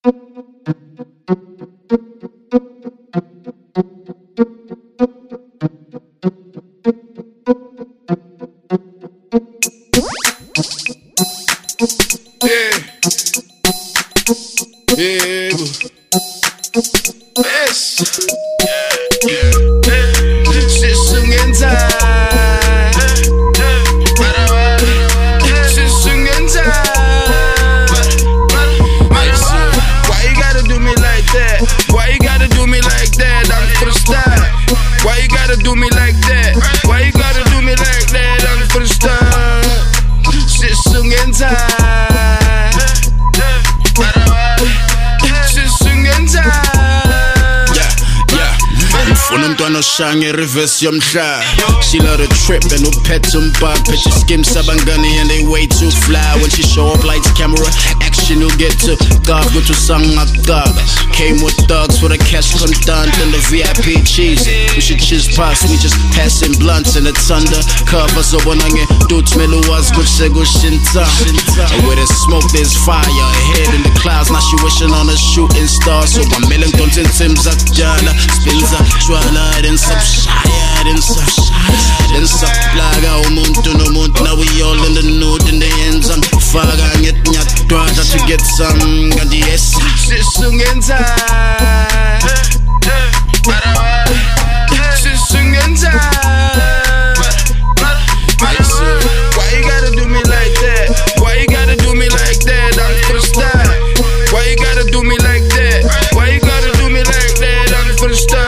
Shange reverse yomhla. She love the trip and no pet some bar. Picture skim sabangani and they way too fly. When she show up lights camera action you'll get to God go to sang magdab. Came with dogs for the cash content and the VIP cheese. We should choose past we just passing blunts and it's under cover so bonange dudes melo was good sego shinta. And where there's smoke there's fire ahead in the clouds. Now she wishing on a shooting star. So 1 million don't Tim's up Jana spins up Juana then then some plaga umuntu nomuntu. Now we all in the nude in the ends and faga get nyatwada to get some got the yes sisungenza sisungenza. Why you gotta do me like that? Why you gotta do me like that? I'm for the style. Why you gotta do me like that? Why you gotta do me like that? I'm for the style.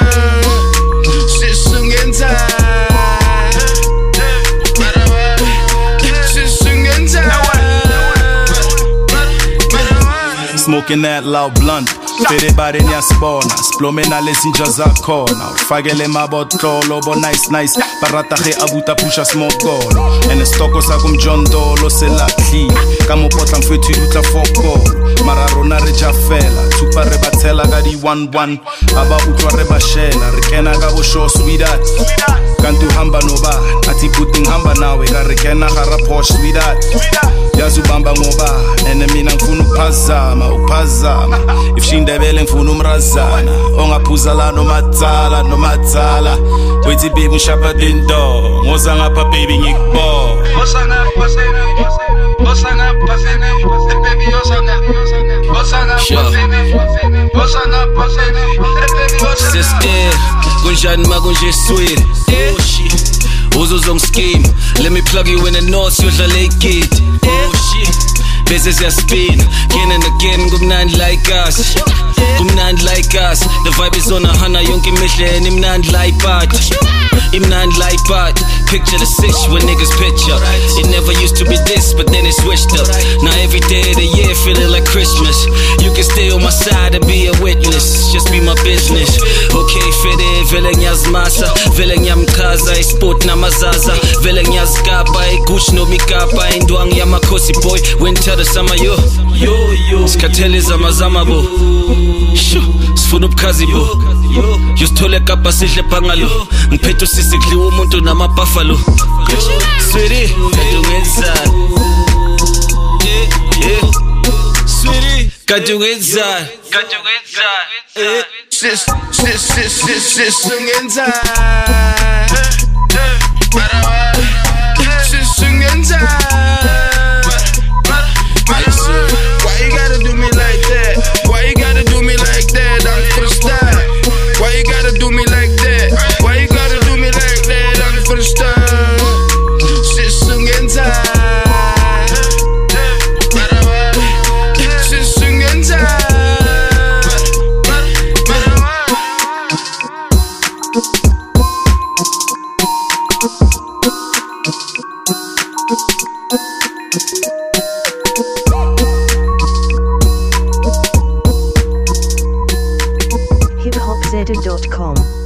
Smoking that loud blunt. Fede bari nyasibona. Splome na lezinja zakhona. Ufakele mabotolo bo nice Barata ge abuta pusha smoke golo. And estoko sa kum John Dolo se la clean. Kamo potla mfetu utla fokolo. Mararo na reja fela. Tupa reba tela gadi 1-1. Aba utwa reba shela. Rekena gabo show sweetheart. Kantu hamba no ba. Ati puting hamba nawe. Garekena hara posh sweetheart. Yazu bamba ngoba. Enemy na mfunu pazama. Upazama. If she ndebele mfunu mrazana. Onga puzala no matzala. Wait baby mshapa dindo. Ngoza ngapa baby ngikbo. Osanga pasene. Osanga pasene. Baby osanga. Osanga pasene. Osanga pasene. Baby osanga. Sister, kunjani makunje sweet. Oh shit. Uzuzong scheme. Let me plug you in the north. You're the late kid. Oh shit. Business ya spin, again and again, kumnandi like us. Kumnandi like us. The vibe is on 100, yonke mihle and imnandi like part. Imnandi like part. Picture the six when niggas picture. It never used to be this, but then it switched up. Now every day of the year feeling like Christmas. You can stay on my side and be a witness. Just be my business. Okay, fede, vele nyazmasa, vele nyamkaza, sport na mazaza, vele nyazkapa, guch no mikapa, indwang ya makosi boy, winter the summer yo. Skatele zama bo. Sifuna ubukhazi bo. Yusithole kapa sidle phangalo. Ngiphethe sisikli umuntu nama buffalo. Sweetie, kadungenzani? Sweetie, kadungenzani? Sisungenzani? Why you gotta do me like that? Why you gotta do me like that? I'm for the style. Why you gotta do me like that? Why you gotta do me like that? I'm for the style. Sisungenzani? hiphopzedda.com